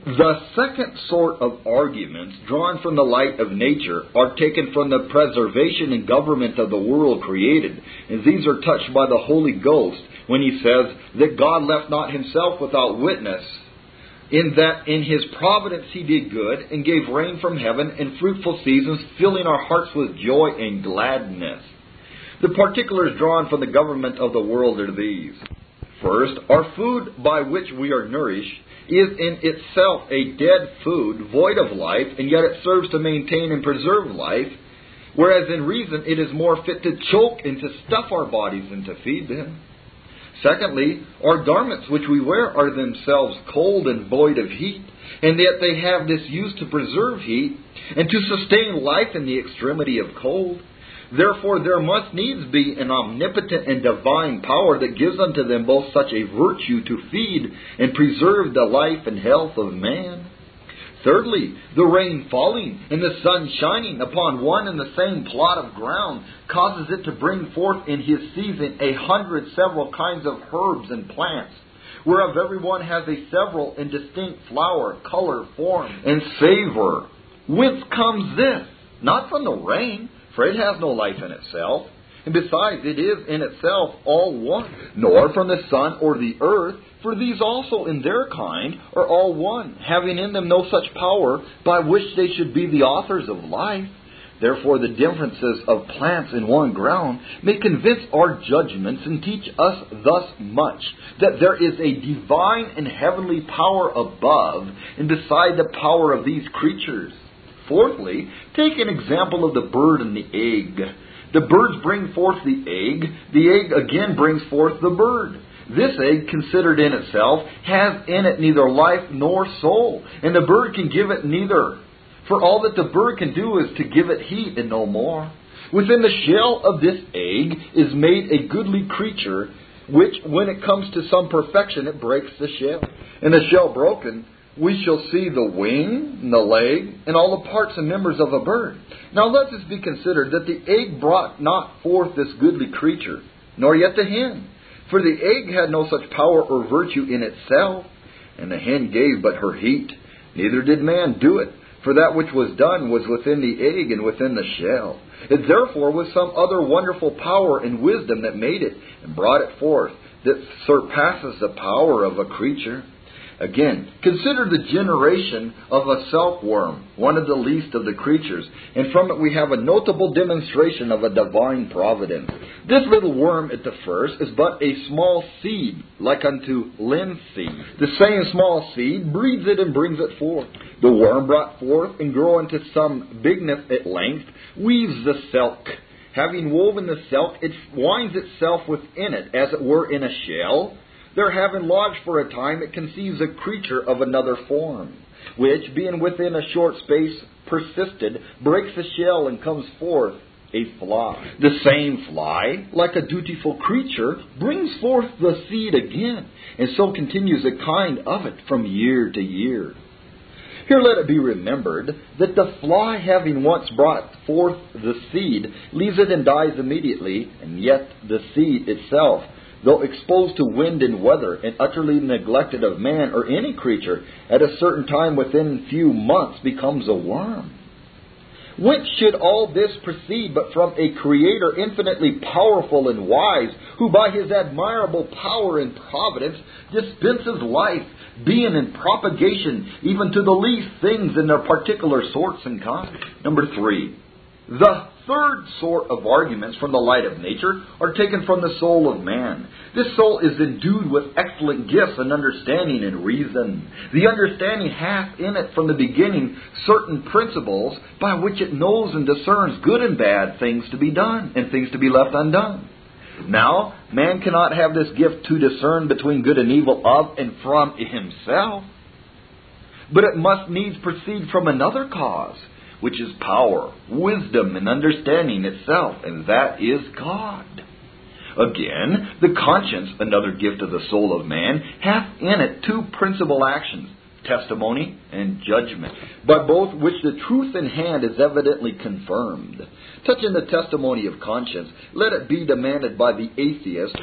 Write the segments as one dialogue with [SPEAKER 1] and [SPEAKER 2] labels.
[SPEAKER 1] The second sort of arguments drawn from the light of nature are taken from the preservation and government of the world created, and these are touched by the Holy Ghost when he says that God left not himself without witness, in that in his providence he did good, and gave rain from heaven and fruitful seasons, filling our hearts with joy and gladness. The particulars drawn from the government of the world are these. First, our food by which we are nourished is in itself a dead food, void of life, and yet it serves to maintain and preserve life, whereas in reason it is more fit to choke and to stuff our bodies than to feed them. Secondly, our garments which we wear are themselves cold and void of heat, and yet they have this use to preserve heat and to sustain life in the extremity of cold. Therefore there must needs be an omnipotent and divine power that gives unto them both such a virtue to feed and preserve the life and health of man. Thirdly, the rain falling and the sun shining upon one and the same plot of ground causes it to bring forth in his season 100 several kinds of herbs and plants, whereof every one has a several and distinct flower, color, form, and savour. Whence comes this? Not from the rain, for it has no life in itself, and besides it is in itself all one, nor from the sun or the earth, for these also in their kind are all one, having in them no such power by which they should be the authors of life. Therefore the differences of plants in one ground may convince our judgments and teach us thus much, that there is a divine and heavenly power above and beside the power of these creatures. Fourthly, take an example of the bird and the egg. The birds bring forth the egg again brings forth the bird. This egg, considered in itself, has in it neither life nor soul, and the bird can give it neither. For all that the bird can do is to give it heat and no more. Within the shell of this egg is made a goodly creature, which, when it comes to some perfection, it breaks the shell. And the shell broken, we shall see the wing, and the leg, and all the parts and members of a bird. Now let this be considered, that the egg brought not forth this goodly creature, nor yet the hen. For the egg had no such power or virtue in itself, and the hen gave but her heat. Neither did man do it, for that which was done was within the egg and within the shell. It therefore was some other wonderful power and wisdom that made it, and brought it forth, that surpasses the power of a creature. Again, consider the generation of a silkworm, one of the least of the creatures, and from it we have a notable demonstration of a divine providence. This little worm at the first is but a small seed, like unto linseed. The same small seed breeds it and brings it forth. The worm brought forth and growing to some bigness at length, weaves the silk. Having woven the silk, it winds itself within it, as it were in a shell. There having lodged for a time, it conceives a creature of another form, which, being within a short space persisted, breaks the shell and comes forth a fly. The same fly, like a dutiful creature, brings forth the seed again, and so continues a kind of it from year to year. Here let it be remembered that the fly, having once brought forth the seed, leaves it and dies immediately, and yet the seed itself, though exposed to wind and weather, and utterly neglected of man or any creature, at a certain time within few months becomes a worm. Whence should all this proceed but from a Creator infinitely powerful and wise, who by His admirable power and providence dispenses life, being, and propagation, even to the least things in their particular sorts and kinds? Number 3. The third sort of arguments from the light of nature are taken from the soul of man. This soul is endued with excellent gifts and understanding and reason. The understanding hath in it from the beginning certain principles by which it knows and discerns good and bad things to be done and things to be left undone. Now, man cannot have this gift to discern between good and evil of and from himself, but it must needs proceed from another cause, which is power, wisdom, and understanding itself, and that is God. Again, the conscience, another gift of the soul of man, hath in it two principal actions. testimony and judgment, by both which the truth in hand is evidently confirmed. Touching the testimony of conscience, let it be demanded by the atheist,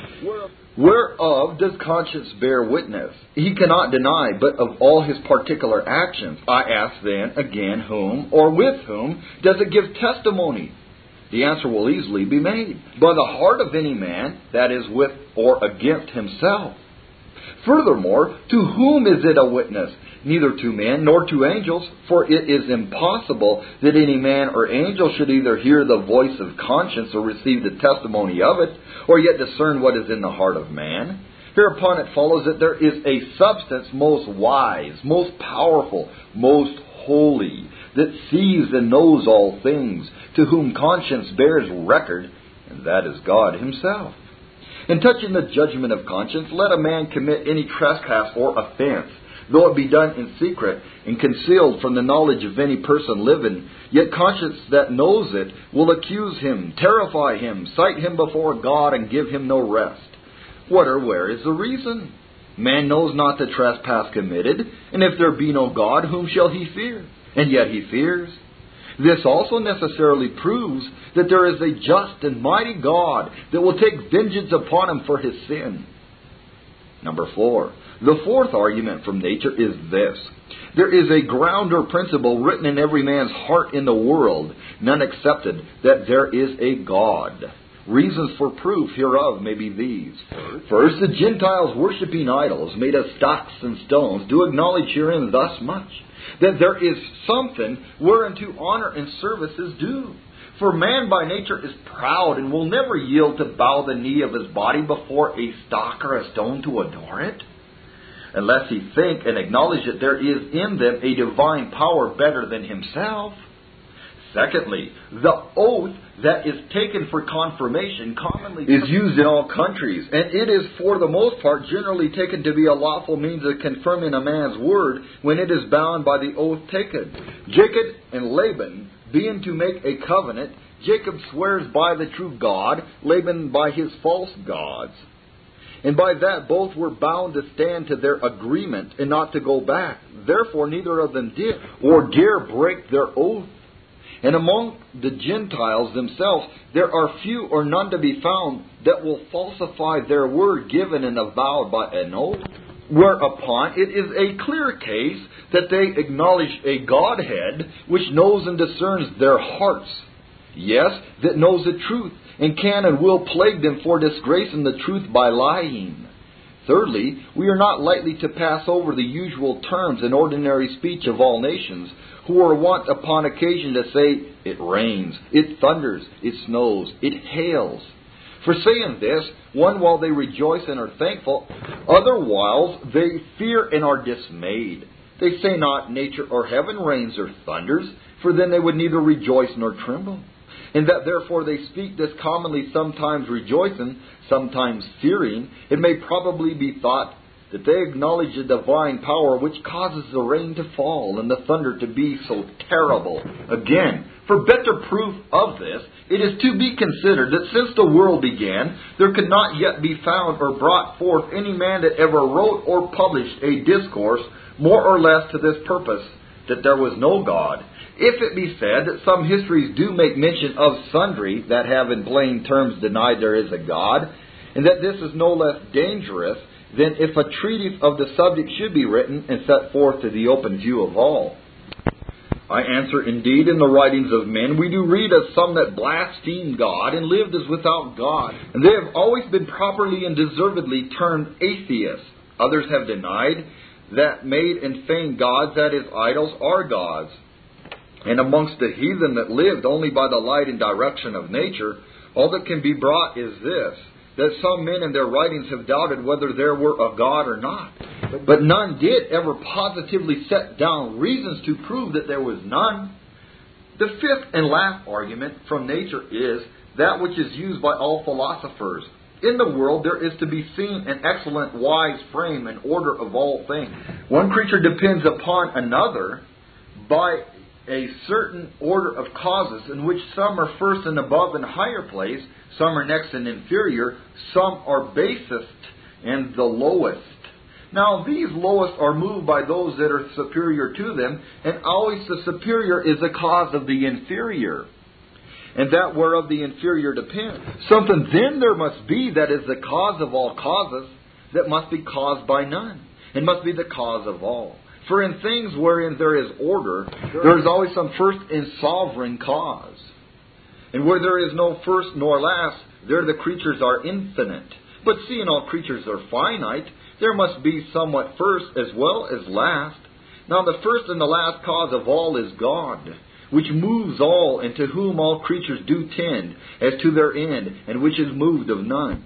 [SPEAKER 1] whereof does conscience bear witness? He cannot deny, but of all his particular actions. I ask then, again, whom or with whom does it give testimony? The answer will easily be made. By the heart of any man, that is, with or against himself. Furthermore, to whom is it a witness? Neither to men nor to angels, for it is impossible that any man or angel should either hear the voice of conscience or receive the testimony of it, or yet discern what is in the heart of man. Hereupon it follows that there is a substance most wise, most powerful, most holy, that sees and knows all things, to whom conscience bears record, and that is God Himself. In touching the judgment of conscience, let a man commit any trespass or offense, though it be done in secret and concealed from the knowledge of any person living, yet conscience that knows it will accuse him, terrify him, cite him before God, and give him no rest. What or where is the reason? Man knows not the trespass committed, and if there be no God, whom shall he fear? And yet he fears. This also necessarily proves that there is a just and mighty God that will take vengeance upon him for his sin. Number 4. The fourth argument from nature is this. There is a ground or principle written in every man's heart in the world, none excepted, that there is a God. Reasons for proof hereof may be these. First, the Gentiles worshipping idols made of stocks and stones do acknowledge herein thus much, that there is something whereunto honor and service is due. For man by nature is proud and will never yield to bow the knee of his body before a stock or a stone to adore it, unless he think and acknowledge that there is in them a divine power better than himself. Secondly, the oath that is taken for confirmation commonly is used in all countries, and it is for the most part generally taken to be a lawful means of confirming a man's word when it is bound by the oath taken. Jacob and Laban being to make a covenant, Jacob swears by the true God, Laban by his false gods. And by that both were bound to stand to their agreement and not to go back. Therefore neither of them did or dare break their oath. And among the Gentiles themselves, there are few or none to be found that will falsify their word given and avowed by an oath. Whereupon it is a clear case that they acknowledge a Godhead which knows and discerns their hearts. Yes, that knows the truth, and can and will plague them for disgracing the truth by lying. Thirdly, we are not likely to pass over the usual terms in ordinary speech of all nations, who are wont upon occasion to say, it rains, it thunders, it snows, it hails. For saying this, one while they rejoice and are thankful, other whiles they fear and are dismayed. They say not nature or heaven rains or thunders, for then they would neither rejoice nor tremble. And that therefore they speak this commonly, sometimes rejoicing, sometimes fearing, it may probably be thought that they acknowledge the divine power which causes the rain to fall and the thunder to be so terrible. Again, for better proof of this, it is to be considered that since the world began, there could not yet be found or brought forth any man that ever wrote or published a discourse more or less to this purpose, that there was no God. If it be said that some histories do make mention of sundry that have in plain terms denied there is a God, and that this is no less dangerous than if a treatise of the subject should be written and set forth to the open view of all. I answer, indeed, in the writings of men we do read of some that blasphemed God and lived as without God, and they have always been properly and deservedly termed atheists. Others have denied that made and feigned gods, that is, idols, are gods. And amongst the heathen that lived only by the light and direction of nature, all that can be brought is this, that some men in their writings have doubted whether there were a God or not. But none did ever positively set down reasons to prove that there was none. The fifth and last argument from nature is that which is used by all philosophers. In the world there is to be seen an excellent wise frame and order of all things. One creature depends upon another by a certain order of causes, in which some are first and above in higher place, some are next and inferior, some are basest and the lowest. Now these lowest are moved by those that are superior to them, and always the superior is the cause of the inferior, and that whereof the inferior depends. Something then there must be that is the cause of all causes, that must be caused by none, and must be the cause of all. For in things wherein there is order, there is always some first and sovereign cause. And where there is no first nor last, there the creatures are infinite. But seeing all creatures are finite, there must be somewhat first as well as last. Now the first and the last cause of all is God, which moves all, and to whom all creatures do tend, as to their end, and which is moved of none.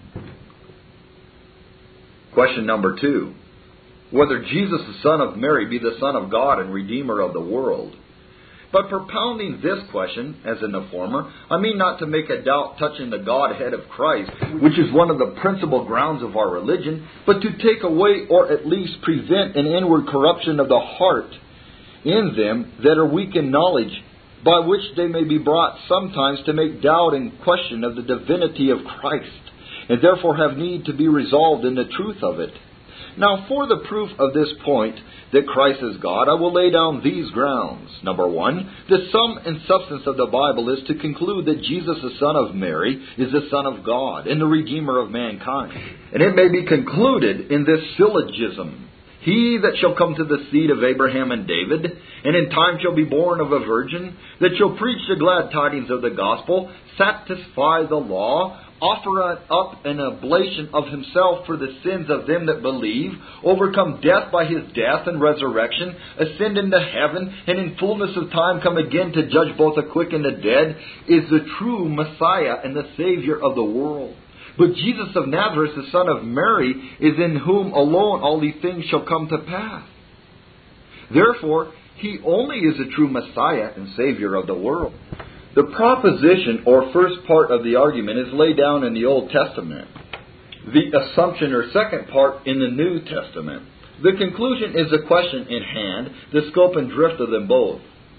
[SPEAKER 1] Question number 2. Whether Jesus, the Son of Mary, be the Son of God and Redeemer of the world. But propounding this question, as in the former, I mean not to make a doubt touching the Godhead of Christ, which is one of the principal grounds of our religion, but to take away or at least prevent an inward corruption of the heart in them that are weak in knowledge, by which they may be brought sometimes to make doubt and question of the divinity of Christ, and therefore have need to be resolved in the truth of it. Now, for the proof of this point, that Christ is God, I will lay down these grounds. Number 1, the sum and substance of the Bible is to conclude that Jesus, the Son of Mary, is the Son of God and the Redeemer of mankind. And it may be concluded in this syllogism: He that shall come to the seed of Abraham and David, and in time shall be born of a virgin, that shall preach the glad tidings of the gospel, satisfy the law, offer up an oblation of himself for the sins of them that believe, overcome death by his death and resurrection, ascend into heaven, and in fullness of time come again to judge both the quick and the dead, is the true Messiah and the Savior of the world. But Jesus of Nazareth, the Son of Mary, is in whom alone all these things shall come to pass. Therefore, He only is the true Messiah and Savior of the world. The proposition, or first part of the argument, is laid down in the Old Testament. The assumption, or second part, in the New Testament. The conclusion is the question in hand, the scope and drift of them both.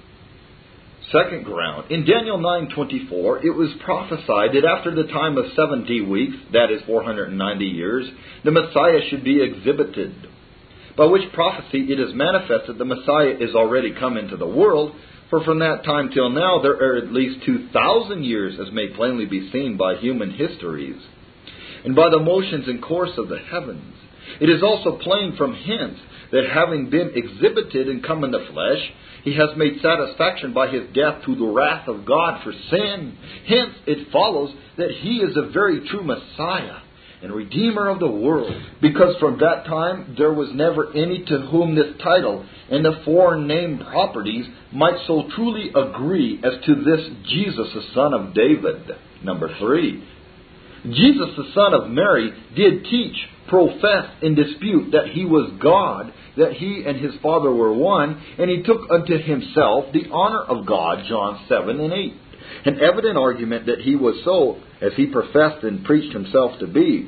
[SPEAKER 1] Second ground. In Daniel 9:24, it was prophesied that after the time of 70 weeks, that is 490 years, the Messiah should be exhibited. By which prophecy it is manifest that the Messiah is already come into the world, for from that time till now there are at least 2,000 years, as may plainly be seen by human histories, and by the motions and course of the heavens. It is also plain from hence that having been exhibited and come in the flesh, He has made satisfaction by His death to the wrath of God for sin. Hence it follows that He is a very true Messiah and Redeemer of the world, because from that time there was never any to whom this title and the foreign name properties might so truly agree as to this Jesus, the Son of David. Number 3. Jesus, the Son of Mary, did teach, profess, and dispute that He was God, that He and His Father were one, and He took unto Himself the honor of God, John 7 and 8. An evident argument that He was so, as He professed and preached Himself to be.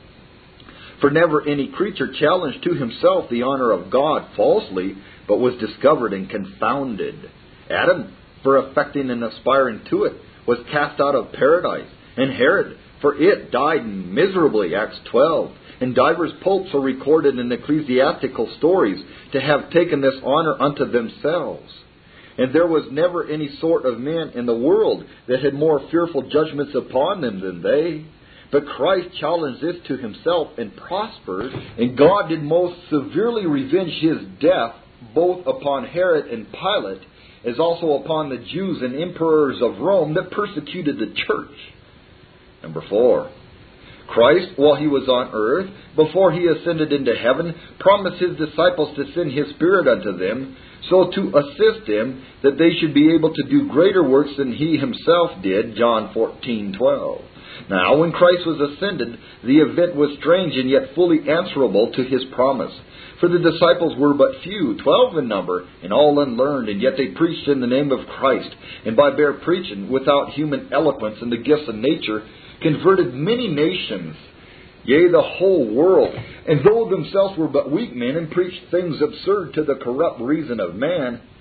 [SPEAKER 1] For never any creature challenged to himself the honor of God falsely, but was discovered and confounded. Adam, for affecting and aspiring to it, was cast out of paradise, and Herod, for it died miserably, Acts 12. And divers popes are recorded in ecclesiastical stories to have taken this honor unto themselves. And there was never any sort of men in the world that had more fearful judgments upon them than they. But Christ challenged this to Himself and prospered, and God did most severely revenge His death both upon Herod and Pilate, as also upon the Jews and emperors of Rome that persecuted the church. Number 4. Christ, while He was on earth, before He ascended into heaven, promised His disciples to send His Spirit unto them, so to assist them that they should be able to do greater works than He Himself did, John 14:12. Now, when Christ was ascended, the event was strange and yet fully answerable to His promise. For the disciples were but few, 12 in number, and all unlearned, and yet they preached in the name of Christ, and by bare preaching, without human eloquence and the gifts of nature, converted many nations, yea, the whole world. And though themselves were but weak men, and preached things absurd to the corrupt reason of man,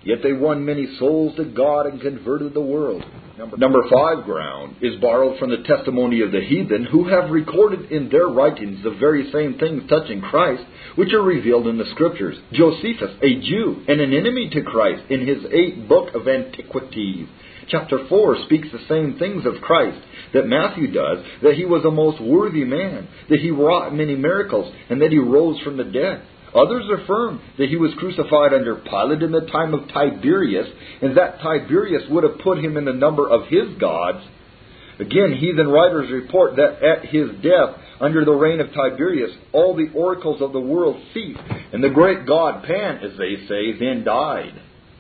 [SPEAKER 1] Yet they won many souls to God and converted the world. Number 5 ground is borrowed from the testimony of the heathen, who have recorded in their writings the very same things touching Christ, which are revealed in the Scriptures. Josephus, a Jew and an enemy to Christ, in his 8th book of Antiquities, chapter 4, speaks the same things of Christ that Matthew does, that he was a most worthy man, that he wrought many miracles, and that he rose from the dead. Others affirm that he was crucified under Pilate in the time of Tiberius, and that Tiberius would have put him in the number of his gods. Again, heathen writers report that at his death, under the reign of Tiberius, all the oracles of the world ceased, and the great god Pan, as they say, then died.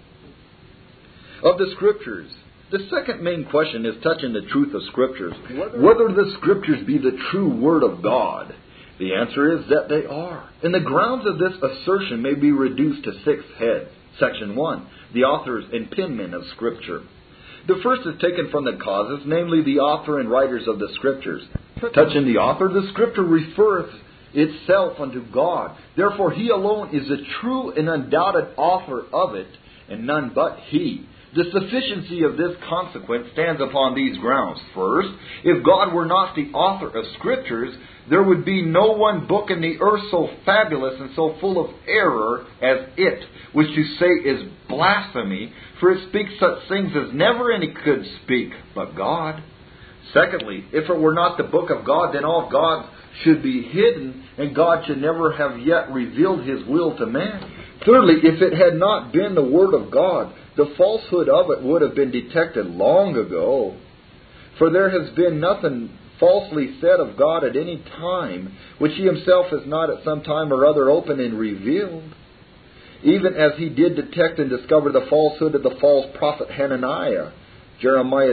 [SPEAKER 1] Of the Scriptures, the second main question is touching the truth of Scriptures. Whether the Scriptures be the true Word of God. The answer is that they are. And the grounds of this assertion may be reduced to 6 heads. Section 1. The authors and penmen of Scripture. The first is taken from the causes, namely the author and writers of the Scriptures. Touching the author, the Scripture referreth itself unto God. Therefore he alone is the true and undoubted author of it, and none but He. The sufficiency of this consequence stands upon these grounds. First, if God were not the author of Scriptures, there would be no one book in the earth so fabulous and so full of error as it, which to say is blasphemy, for it speaks such things as never any could speak but God. Secondly, if it were not the book of God, then all God should be hidden, and God should never have yet revealed His will to man. Thirdly, if it had not been the Word of God, the falsehood of it would have been detected long ago. For there has been nothing falsely said of God at any time, which He Himself has not at some time or other opened and revealed, even as He did detect and discover the falsehood of the false prophet Hananiah, Jeremiah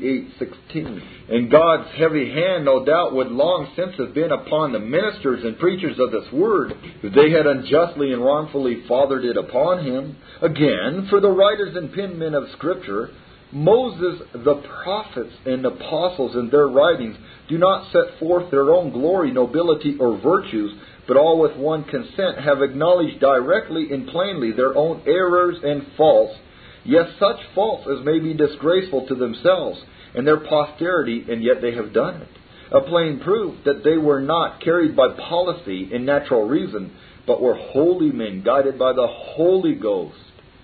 [SPEAKER 1] 28:16. And God's heavy hand, no doubt, would long since have been upon the ministers and preachers of this Word, if they had unjustly and wrongfully fathered it upon Him. Again, for the writers and penmen of Scripture, Moses, the prophets and apostles in their writings do not set forth their own glory, nobility, or virtues, but all with one consent have acknowledged directly and plainly their own errors and faults, yes, such faults as may be disgraceful to themselves and their posterity, and yet they have done it. A plain proof that they were not carried by policy and natural reason, but were holy men guided by the Holy Ghost.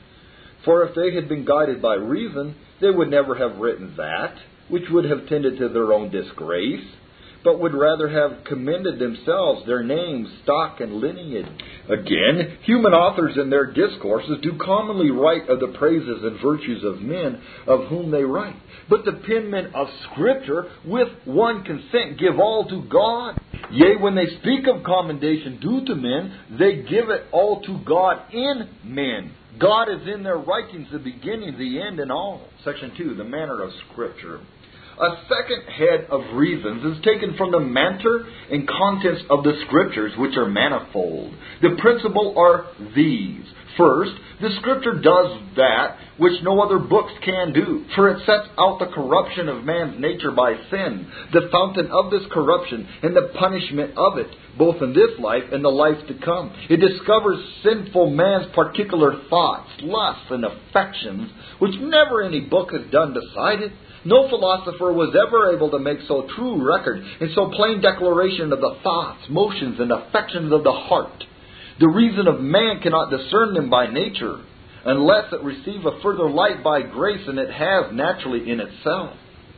[SPEAKER 1] For if they had been guided by reason, they would never have written that, which would have tended to their own disgrace, but would rather have commended themselves, their names, stock, and lineage. Again, human authors in their discourses do commonly write of the praises and virtues of men of whom they write. But the penmen of Scripture, with one consent, give all to God. Yea, when they speak of commendation due to men, they give it all to God in men. God is in their writings the beginning, the end, and all. Section 2, the manner of Scripture. A second head of reasons is taken from the matter and contents of the Scriptures, which are manifold. The principal are these. First, the Scripture does that which no other books can do, for it sets out the corruption of man's nature by sin, the fountain of this corruption, and the punishment of it, both in this life and the life to come. It discovers sinful man's particular thoughts, lusts, and affections, which never any book has done beside it. No philosopher was ever able to make so true record and so plain declaration of the thoughts, motions, and affections of the heart. The reason of man cannot discern them by nature, unless it receive a further light by grace, and it has naturally in itself.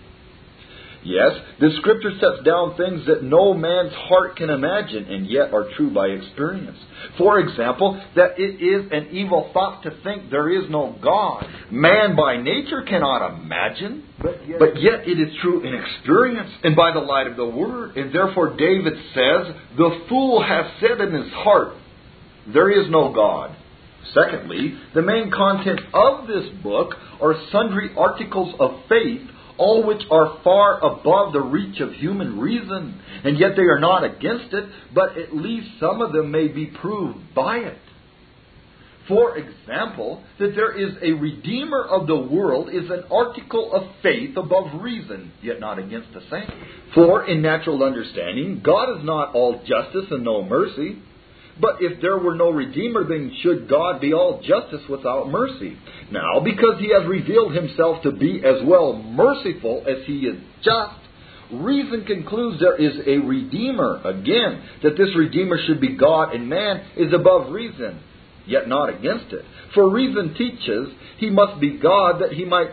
[SPEAKER 1] Yes, the Scripture sets down things that no man's heart can imagine, and yet are true by experience. For example, that it is an evil thought to think there is no God. Man by nature cannot imagine, but yet it is true in experience and by the light of the Word. And therefore David says, "The fool hath said in his heart, there is no God." Secondly, the main content of this book are sundry articles of faith, all which are far above the reach of human reason, and yet they are not against it, but at least some of them may be proved by it. For example, that there is a Redeemer of the world is an article of faith above reason, yet not against the same. For in natural understanding, God is not all justice and no mercy, But if there were no Redeemer, then should God be all justice without mercy? Now, because He has revealed Himself to be as well merciful as He is just, reason concludes there is a Redeemer. Again, that this Redeemer should be God and man is above reason, yet not against it. For reason teaches He must be God that He might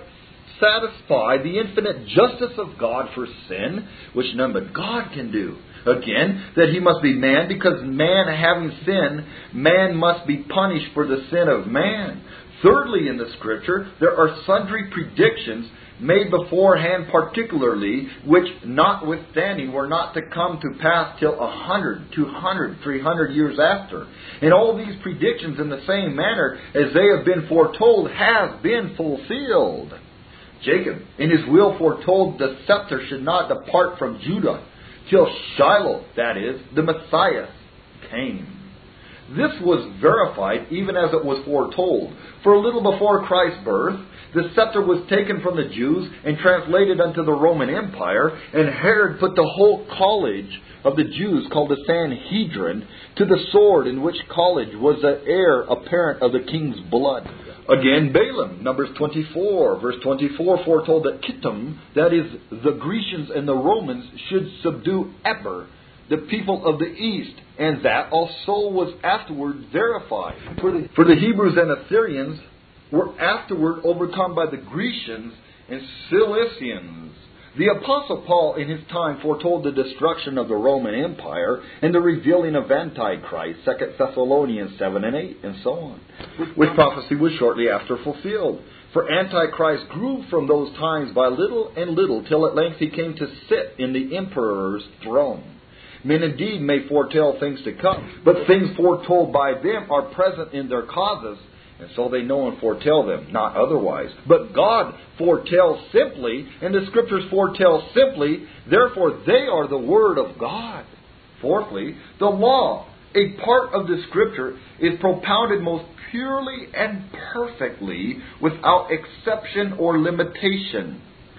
[SPEAKER 1] satisfy the infinite justice of God for sin, which none but God can do. Again, that He must be man, because man having sinned, man must be punished for the sin of man. Thirdly, in the Scripture, there are sundry predictions made beforehand particularly, which notwithstanding were not to come to pass till 100, 200, 300 years after. And all these predictions in the same manner as they have been foretold have been fulfilled. Jacob, in his will, foretold the scepter should not depart from Judah till Shiloh, that is, the Messiah, came. This was verified even as it was foretold. For a little before Christ's birth, the scepter was taken from the Jews and translated unto the Roman Empire, and Herod put the whole college of the Jews, called the Sanhedrin, to the sword, in which college was the heir apparent of the king's blood. Again, Balaam, Numbers 24, verse 24, foretold that Kittim, that is, the Grecians and the Romans, should subdue Eber, the people of the east, and that also was afterward verified. For the Hebrews and Assyrians were afterward overcome by the Grecians and Cilicians. The Apostle Paul in his time foretold the destruction of the Roman Empire and the revealing of Antichrist, 2 Thessalonians 7 and 8, and so on, which prophecy was shortly after fulfilled. For Antichrist grew from those times by little and little, till at length he came to sit in the emperor's throne. Men indeed may foretell things to come, but things foretold by them are present in their causes, and so they know and foretell them, not otherwise. But God foretells simply, and the Scriptures foretell simply, therefore they are the Word of God. Fourthly, the law, a part of the Scripture, is propounded most purely and perfectly, without exception or limitation.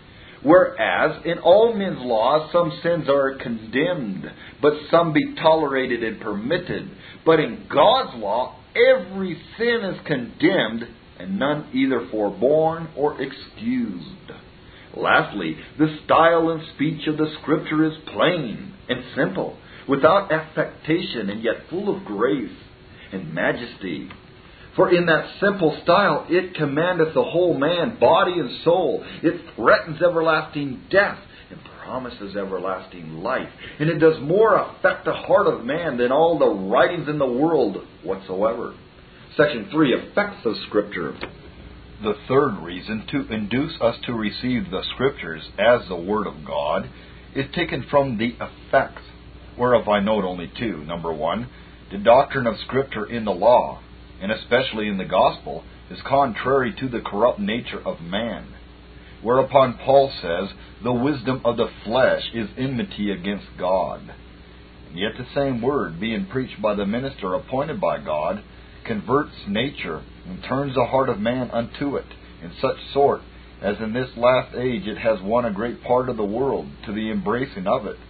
[SPEAKER 1] Whereas in all men's laws some sins are condemned, but some be tolerated and permitted. But in God's law, every sin is condemned, and none either forborne or excused. Lastly, the style and speech of the Scripture is plain and simple, without affectation, and yet full of grace and majesty. For in that simple style it commandeth the whole man, body and soul. It threatens everlasting death and promises everlasting life. And it does more affect the heart of man than all the writings in the world whatsoever. Section 3, Effects of Scripture. The third reason to induce us to receive the Scriptures as the Word of God is taken from the effects, whereof I note only two. Number one, the doctrine of Scripture in the law, and especially in the gospel, is contrary to the corrupt nature of man. Whereupon Paul says, the wisdom of the flesh is enmity against God. And yet the same word, being preached by the minister appointed by God, converts nature and turns the heart of man unto it, in such sort as in this last age it has won a great part of the world to the embracing of it.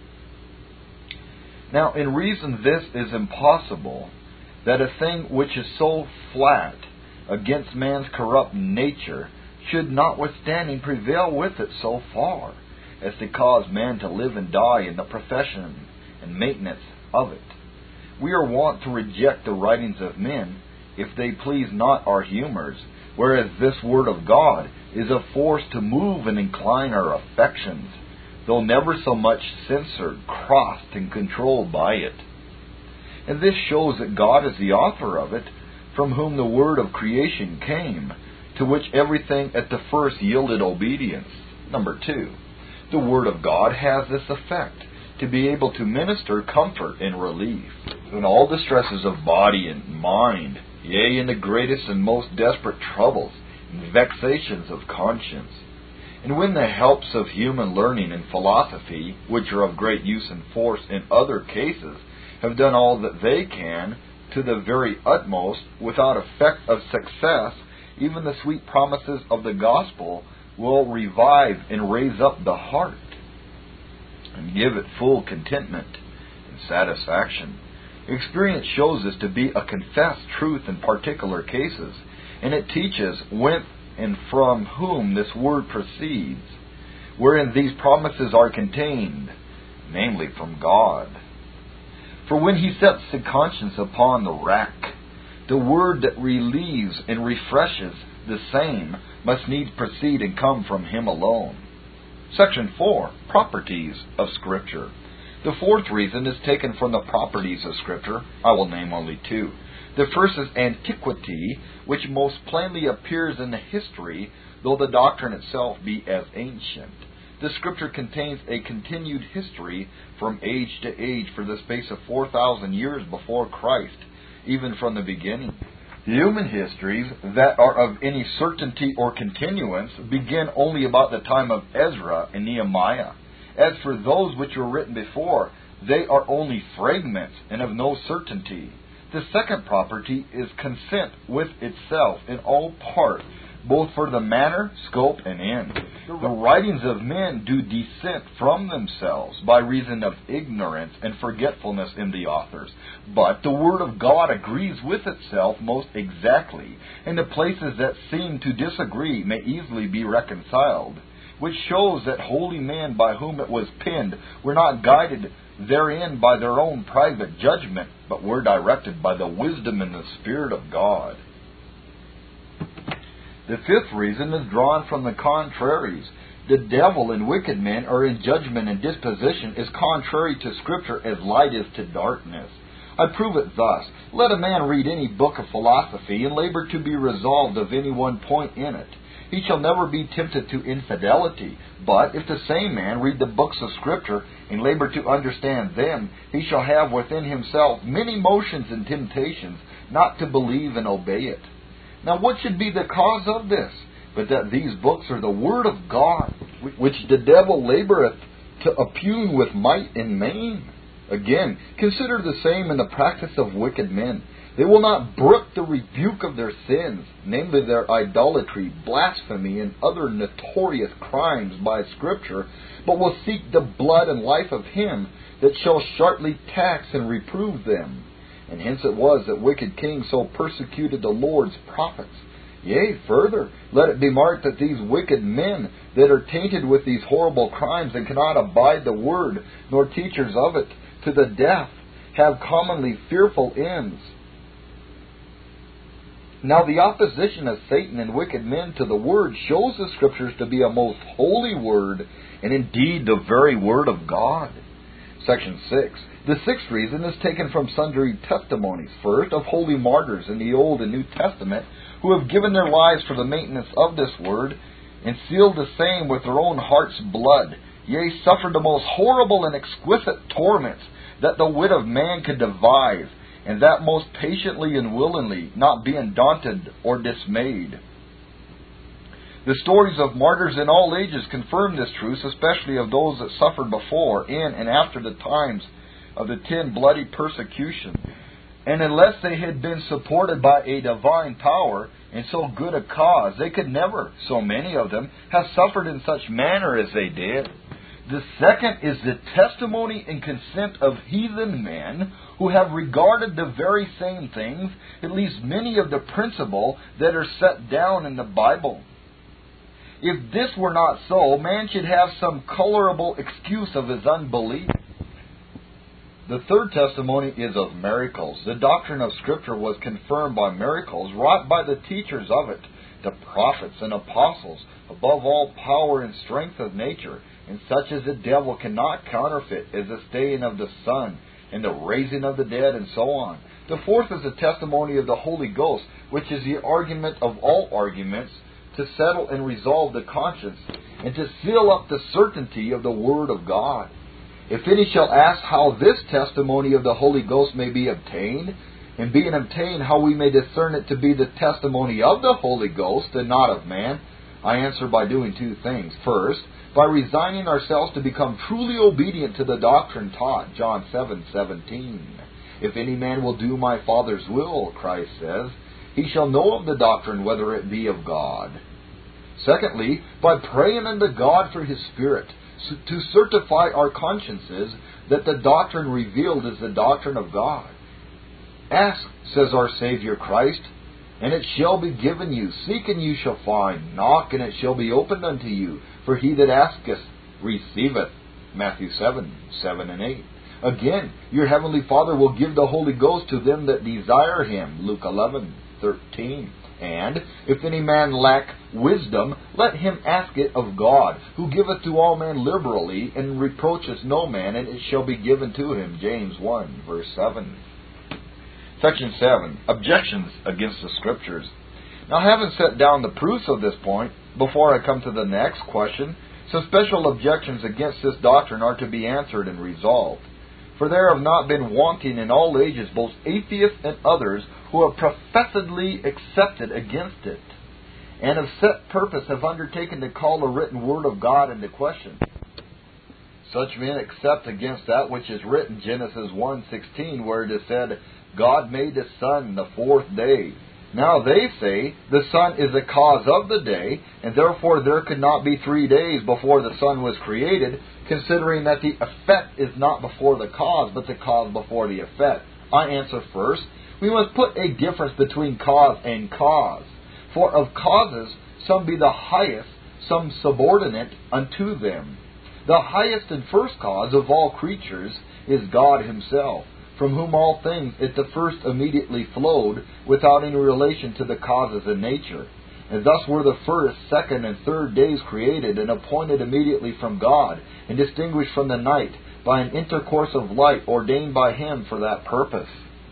[SPEAKER 1] Now, in reason this is impossible, that a thing which is so flat against man's corrupt nature should notwithstanding prevail with it so far as to cause man to live and die in the profession and maintenance of it. We are wont to reject the writings of men if they please not our humours, whereas this Word of God is a force to move and incline our affections, though never so much censored, crossed, and controlled by it. And this shows that God is the author of it, from whom the word of creation came, to which everything at the first yielded obedience. Number 2, the Word of God has this effect, to be able to minister comfort and relief in all distresses of body and mind, yea, in the greatest and most desperate troubles and vexations of conscience. And when the helps of human learning and philosophy, which are of great use and force in other cases, have done all that they can to the very utmost without effect of success, even the sweet promises of the gospel will revive and raise up the heart and give it full contentment and satisfaction. Experience shows this to be a confessed truth in particular cases, and it teaches whence and from whom this word proceeds, wherein these promises are contained, namely from God. For when he sets the conscience upon the rack, the word that relieves and refreshes the same must needs proceed and come from him alone. Section 4. Properties of Scripture. The fourth reason is taken from the properties of Scripture. I will name only two. The first is antiquity, which most plainly appears in the history, though the doctrine itself be as ancient. The Scripture contains a continued history from age to age for the space of 4,000 years before Christ, even from the beginning. Human histories that are of any certainty or continuance begin only about the time of Ezra and Nehemiah. As for those which were written before, they are only fragments and of no certainty. The second property is consent with itself in all part, both for the manner, scope, and end. The writings of men do dissent from themselves by reason of ignorance and forgetfulness in the authors. But the Word of God agrees with itself most exactly, and the places that seem to disagree may easily be reconciled, which shows that holy men by whom it was penned were not guided therein by their own private judgment, but were directed by the wisdom and the Spirit of God. The fifth reason is drawn from the contraries. The devil and wicked men are in judgment and disposition is contrary to Scripture as light is to darkness. I prove it thus. Let a man read any book of philosophy and labor to be resolved of any one point in it. He shall never be tempted to infidelity. But if the same man read the books of Scripture and labor to understand them, he shall have within himself many motions and temptations not to believe and obey it. Now what should be the cause of this, but that these books are the Word of God, which the devil laboureth to oppugn with might and main? Again, consider the same in the practice of wicked men. They will not brook the rebuke of their sins, namely their idolatry, blasphemy, and other notorious crimes by Scripture, but will seek the blood and life of him that shall sharply tax and reprove them. And hence it was that wicked kings so persecuted the Lord's prophets. Yea, further, let it be marked that these wicked men that are tainted with these horrible crimes and cannot abide the word, nor teachers of it, to the death, have commonly fearful ends. Now the opposition of Satan and wicked men to the Word shows the Scriptures to be a most holy Word, and indeed the very Word of God. Section 6. The sixth reason is taken from sundry testimonies. First, of holy martyrs in the Old and New Testament, who have given their lives for the maintenance of this Word, and sealed the same with their own heart's blood, yea, suffered the most horrible and exquisite torments that the wit of man could devise, and that most patiently and willingly, not being daunted or dismayed. The stories of martyrs in all ages confirm this truth, especially of those that suffered before, in, and after the times of the 10 bloody persecutions. And unless they had been supported by a divine power in so good a cause, they could never, so many of them, have suffered in such manner as they did. The second is the testimony and consent of heathen men who have regarded the very same things, at least many of the principle that are set down in the Bible. If this were not so, man should have some colorable excuse of his unbelief. The third testimony is of miracles. The doctrine of Scripture was confirmed by miracles wrought by the teachers of it, the prophets and apostles, above all power and strength of nature, and such as the devil cannot counterfeit, as the staying of the sun, and the raising of the dead, and so on. The fourth is the testimony of the Holy Ghost, which is the argument of all arguments, to settle and resolve the conscience, and to seal up the certainty of the Word of God. If any shall ask how this testimony of the Holy Ghost may be obtained, and being obtained, how we may discern it to be the testimony of the Holy Ghost, and not of man, I answer by doing two things. First, by resigning ourselves to become truly obedient to the doctrine taught, John 7:17. If any man will do my Father's will, Christ says, he shall know of the doctrine whether it be of God. Secondly, by praying unto God for His Spirit, to certify our consciences that the doctrine revealed is the doctrine of God.
[SPEAKER 2] Ask, says our Savior Christ, and it shall be given you. Seek, and you shall find. Knock, and it shall be opened unto you. For he that asketh receiveth. Matthew 7 and 8. Again, your heavenly Father will give the Holy Ghost to them that desire him. Luke 11:13. And if any man lack wisdom, let him ask it of God, who giveth to all men liberally, and reproacheth no man, and it shall be given to him. James 1:7. Section 7. Objections against the Scriptures. Now, having set down the proofs of this point, before I come to the next question, some special objections against this doctrine are to be answered and resolved. For there have not been wanting in all ages both atheists and others who have professedly accepted against it, and of set purpose have undertaken to call the written word of God into question. Such men accept against that which is written, Genesis 1:16, where it is said, God made the sun the fourth day. Now they say the sun is the cause of the day, and therefore there could not be 3 days before the sun was created, considering that the effect is not before the cause, but the cause before the effect. I answer first, we must put a difference between cause and cause. For of causes, some be the highest, some subordinate unto them. The highest and first cause of all creatures is God himself, from whom all things at the first immediately flowed, without any relation to the causes in nature. And thus were the first, second, and third days created, and appointed immediately from God, and distinguished from the night, by an intercourse of light ordained by him for that purpose.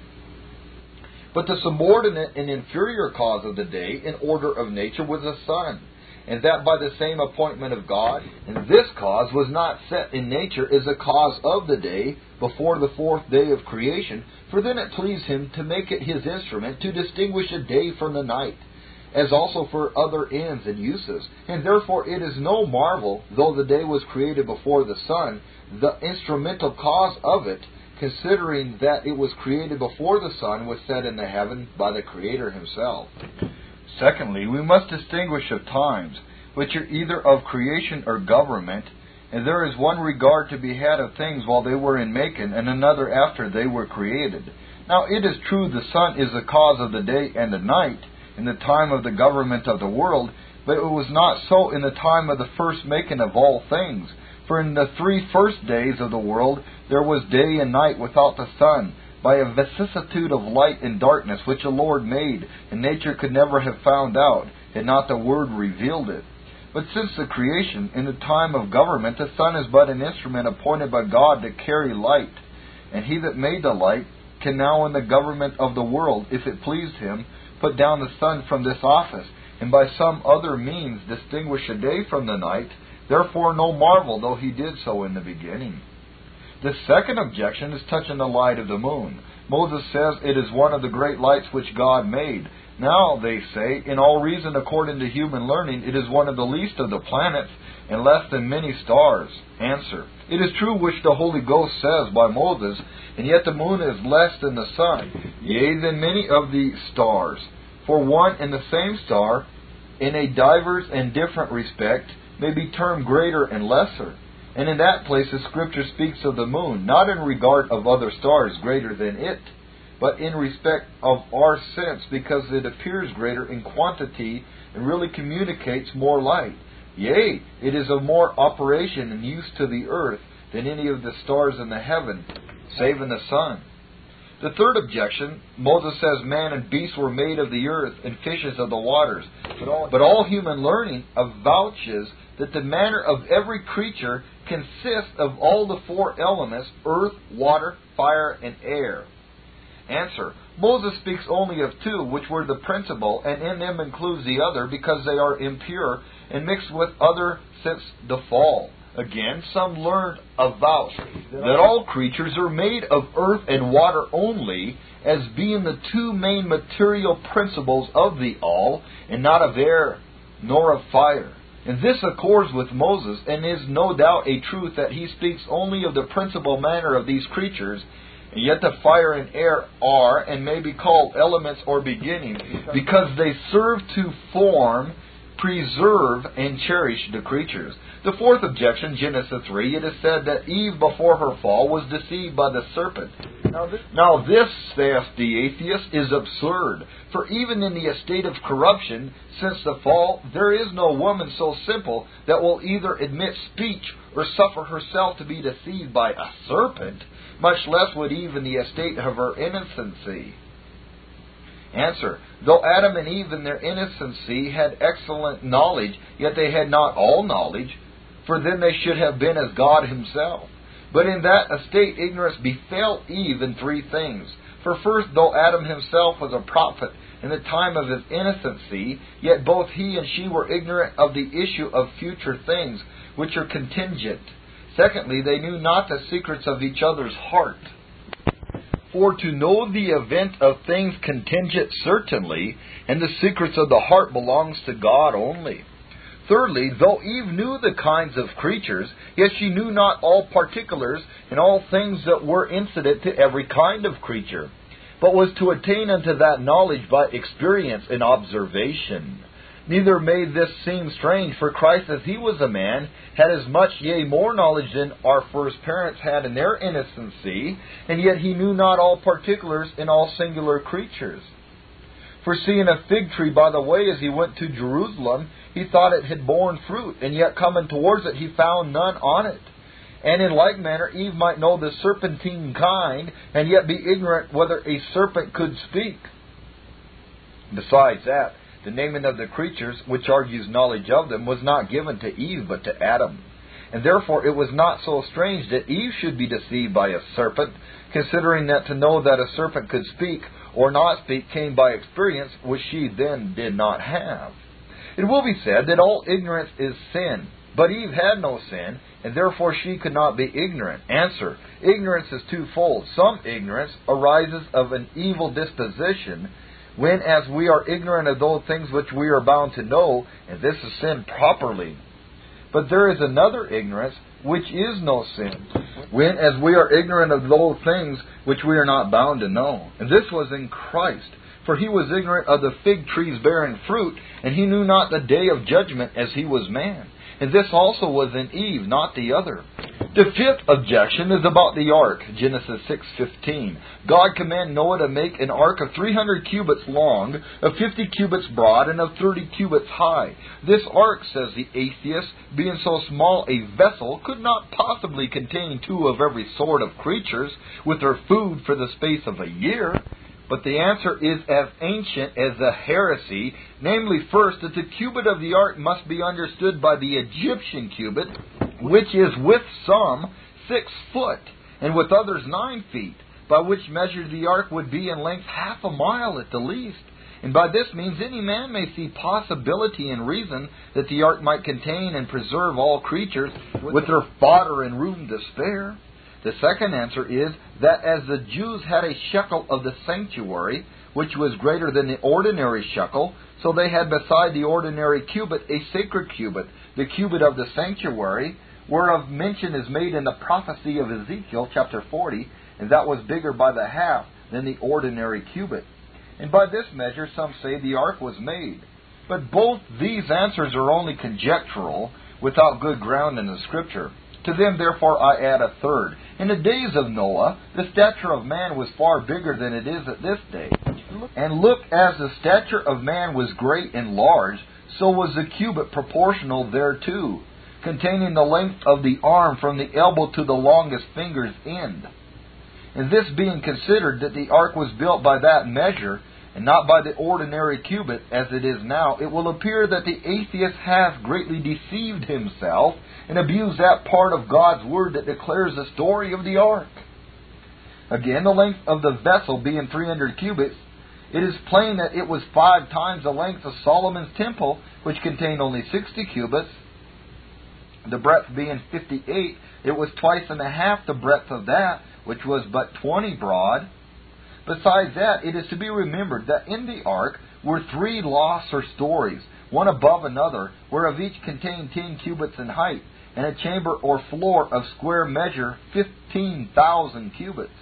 [SPEAKER 2] But the subordinate and inferior cause of the day, in order of nature, was the sun, and that by the same appointment of God. And this cause was not set in nature as the cause of the day before the fourth day of creation, for then it pleased him to make it his instrument to distinguish a day from the night, as also for other ends and uses. And therefore it is no marvel, though the day was created before the sun, the instrumental cause of it, considering that it was created before the sun was set in the heaven by the Creator himself. Secondly, we must distinguish of times, which are either of creation or government, and there is one regard to be had of things while they were in making, and another after they were created. Now it is true the sun is the cause of the day and the night, in the time of the government of the world, but it was not so in the time of the first making of all things. For in the 3 first days of the world there was day and night without the sun, by a vicissitude of light and darkness, which the Lord made, and nature could never have found out, had not the Word revealed it. But since the creation, in the time of government, the sun is but an instrument appointed by God to carry light. And he that made the light can now in the government of the world, if it pleased him, put down the sun from this office, and by some other means distinguish a day from the night. Therefore no marvel, though he did so in the beginning. The second objection is touching the light of the moon. Moses says it is one of the great lights which God made. Now, they say, in all reason according to human learning, it is one of the least of the planets, and less than many stars. Answer: it is true which the Holy Ghost says by Moses, and yet the moon is less than the sun, yea, than many of the stars. For one and the same star, in a divers and different respect, may be termed greater and lesser. And in that place the Scripture speaks of the moon, not in regard of other stars greater than it, but in respect of our sense, because it appears greater in quantity and really communicates more light. Yea, it is of more operation and use to the earth than any of the stars in the heaven, save in the sun. The third objection, Moses says man and beast were made of the earth and fishes of the waters. But all human learning avouches that the manner of every creature consists of all the 4 elements, earth, water, fire, and air. Answer: Moses speaks only of 2, which were the principal, and in them includes the other, because they are impure and mixed with other since the fall. Again, some learned avouch that all creatures are made of earth and water only, as being the 2 main material principles of the all, and not of air nor of fire. And this accords with Moses, and is no doubt a truth that he speaks only of the principal manner of these creatures, and yet the fire and air are, and may be called elements or beginnings, because they serve to form, preserve, and cherish the creatures. The fourth objection, Genesis 3, it is said that Eve before her fall was deceived by the serpent. Now this, saith the atheist, is absurd. For even in the estate of corruption, since the fall, there is no woman so simple that will either admit speech or suffer herself to be deceived by a serpent, much less would Eve in the estate of her innocency. Answer: though Adam and Eve in their innocency had excellent knowledge, yet they had not all knowledge, for then they should have been as God himself. But in that estate ignorance befell Eve in three things. For first, though Adam himself was a prophet in the time of his innocency, yet both he and she were ignorant of the issue of future things, which are contingent. Secondly, they knew not the secrets of each other's heart. For to know the event of things contingent certainly, and the secrets of the heart belongs to God only. Thirdly, though Eve knew the kinds of creatures, yet she knew not all particulars in all things that were incident to every kind of creature, but was to attain unto that knowledge by experience and observation. Neither made this seem strange, for Christ, as he was a man, had as much, yea, more knowledge than our first parents had in their innocency, and yet he knew not all particulars in all singular creatures. For seeing a fig tree by the way as he went to Jerusalem, he thought it had borne fruit, and yet coming towards it he found none on it. And in like manner Eve might know the serpentine kind, and yet be ignorant whether a serpent could speak. Besides that, the naming of the creatures, which argues knowledge of them, was not given to Eve but to Adam. And therefore it was not so strange that Eve should be deceived by a serpent, considering that to know that a serpent could speak or not speak came by experience, which she then did not have. It will be said that all ignorance is sin, but Eve had no sin, and therefore she could not be ignorant. Answer: ignorance is twofold. Some ignorance arises of an evil disposition, when as we are ignorant of those things which we are bound to know, and this is sin properly. But there is another ignorance, which is no sin, when as we are ignorant of those things which we are not bound to know. And this was in Christ. For he was ignorant of the fig trees bearing fruit, and he knew not the day of judgment as he was man. And this also was in Eve, not the other. The fifth objection is about the ark, Genesis 6:15. God commanded Noah to make an ark of 300 cubits long, of 50 cubits broad, and of 30 cubits high. This ark, says the atheist, being so small a vessel, could not possibly contain two of every sort of creatures, with their food for the space of a year. But the answer is as ancient as the heresy, namely, first, that the cubit of the ark must be understood by the Egyptian cubit, which is with some 6 foot, and with others 9 feet, by which measure the ark would be in length half a mile at the least. And by this means any man may see possibility and reason that the ark might contain and preserve all creatures, with their fodder and room to spare. The second answer is that as the Jews had a shekel of the sanctuary, which was greater than the ordinary shekel, so they had beside the ordinary cubit a sacred cubit, the cubit of the sanctuary, whereof mention is made in the prophecy of Ezekiel, chapter 40, and that was bigger by the half than the ordinary cubit. And by this measure some say the ark was made. But both these answers are only conjectural, without good ground in the Scripture. To them, therefore, I add a third. In the days of Noah, the stature of man was far bigger than it is at this day. And look, as the stature of man was great and large, so was the cubit proportional thereto, containing the length of the arm from the elbow to the longest finger's end. And this being considered that the ark was built by that measure, and not by the ordinary cubit, as it is now, it will appear that the atheist has greatly deceived himself and abused that part of God's Word that declares the story of the ark. Again, the length of the vessel being 300 cubits, it is plain that it was 5 times the length of Solomon's temple, which contained only 60 cubits. The breadth being 58, it was twice and a half the breadth of that, which was but 20 broad. Besides that, it is to be remembered that in the ark were 3 lofts or stories, one above another, whereof each contained 10 cubits in height, and a chamber or floor of square measure 15,000 cubits.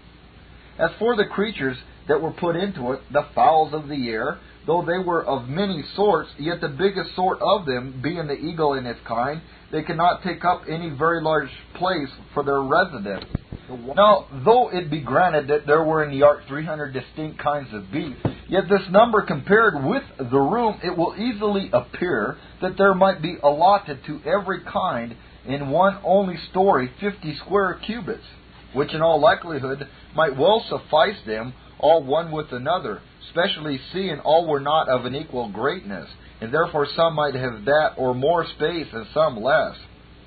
[SPEAKER 2] As for the creatures that were put into it, the fowls of the air, though they were of many sorts, yet the biggest sort of them, being the eagle in its kind, they cannot take up any very large place for their residence. Now, though it be granted that there were in the ark 300 distinct kinds of beef, yet this number compared with the room, it will easily appear that there might be allotted to every kind in one only story 50 square cubits, which in all likelihood might well suffice them all one with another, especially seeing all were not of an equal greatness, and therefore some might have that or more space and some less.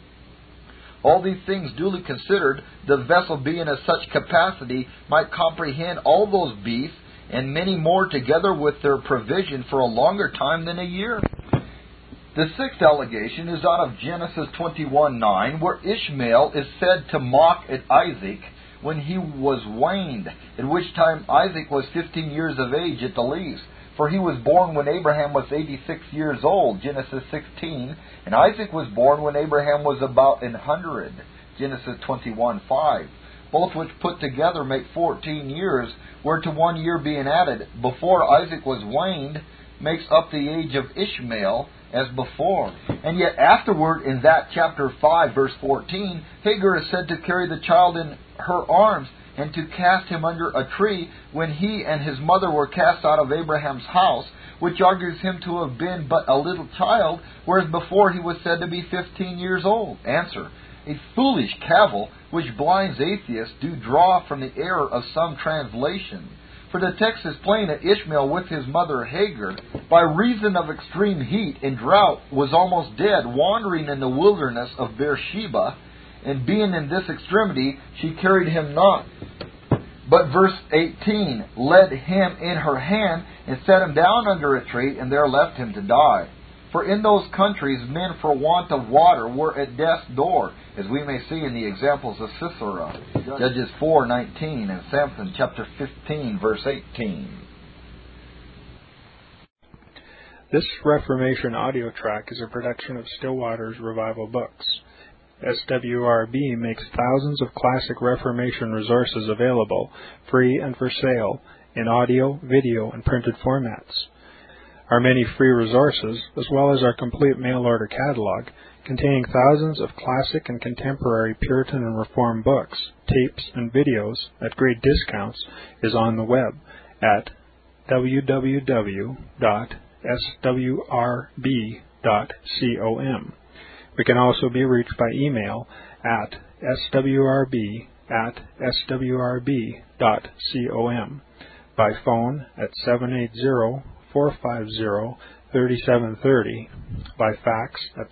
[SPEAKER 2] All these things duly considered, the vessel being of such capacity might comprehend all those beasts and many more together with their provision for a longer time than a year. The sixth allegation is out of Genesis 21:9, where Ishmael is said to mock at Isaac when he was weaned, at which time Isaac was 15 years of age at the least. For he was born when Abraham was 86 years old, Genesis 16, and Isaac was born when Abraham was about 100, Genesis 21:5. Both which put together make 14 years, whereto 1 year being added before Isaac was weaned makes up the age of Ishmael as before. And yet afterward, in that chapter 5, verse 14, Hagar is said to carry the child in her arms and to cast him under a tree when he and his mother were cast out of Abraham's house, which argues him to have been but a little child, whereas before he was said to be 15 years old. Answer: a foolish cavil which blinds atheists do draw from the error of some translation. For the text is plain that Ishmael with his mother Hagar, by reason of extreme heat and drought, was almost dead, wandering in the wilderness of Beersheba, and being in this extremity, she carried him not. But verse 18, led him in her hand, and set him down under a tree, and there left him to die. For in those countries men for want of water were at death's door, as we may see in the examples of Sisera, Judges 4:19, and Samson chapter 15, verse 18.
[SPEAKER 3] This Reformation audio track is a production of Still Waters Revival Books. SWRB makes thousands of classic Reformation resources available, free and for sale, in audio, video, and printed formats. Our many free resources, as well as our complete mail-order catalog, containing thousands of classic and contemporary Puritan and Reformed books, tapes, and videos at great discounts, is on the web at www.swrb.com. We can also be reached by email at swrb@swrb.com, by phone at 780-450-3730, by fax at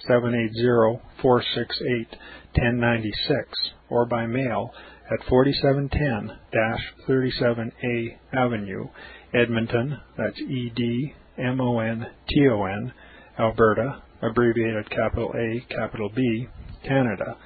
[SPEAKER 3] 780-468-1096, or by mail at 4710-37A Avenue, Edmonton, that's Edmonton, Alberta, abbreviated capital A, capital B, Canada,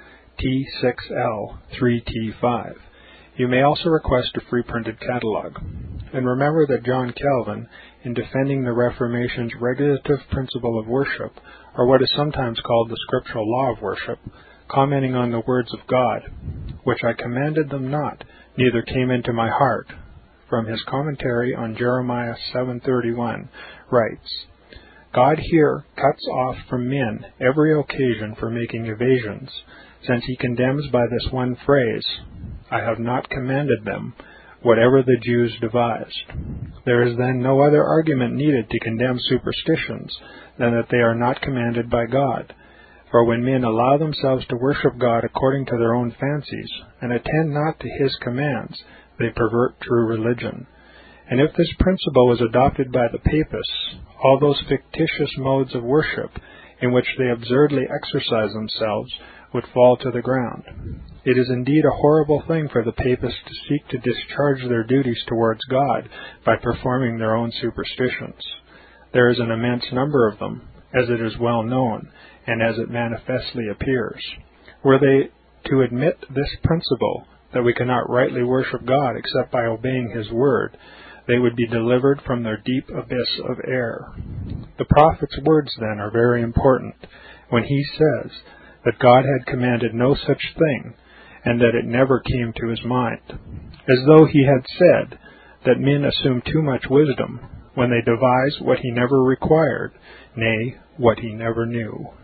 [SPEAKER 3] T6L3T5. You may also request a free printed catalog. And remember that John Calvin, in defending the Reformation's regulative principle of worship, or what is sometimes called the scriptural law of worship, commenting on the words of God, which I commanded them not, neither came into my heart, from his commentary on Jeremiah 7:31, writes, God here cuts off from men every occasion for making evasions, since he condemns by this one phrase, I have not commanded them, whatever the Jews devised. There is then no other argument needed to condemn superstitions than that they are not commanded by God. For when men allow themselves to worship God according to their own fancies, and attend not to his commands, they pervert true religion. And if this principle is adopted by the Papists, all those fictitious modes of worship in which they absurdly exercise themselves would fall to the ground. It is indeed a horrible thing for the Papists to seek to discharge their duties towards God by performing their own superstitions. There is an immense number of them, as it is well known, and as it manifestly appears. Were they to admit this principle, that we cannot rightly worship God except by obeying his word, they would be delivered from their deep abyss of error. The prophet's words, then, are very important, when he says that God had commanded no such thing, and that it never came to his mind, as though he had said that men assume too much wisdom when they devise what he never required, nay, what he never knew.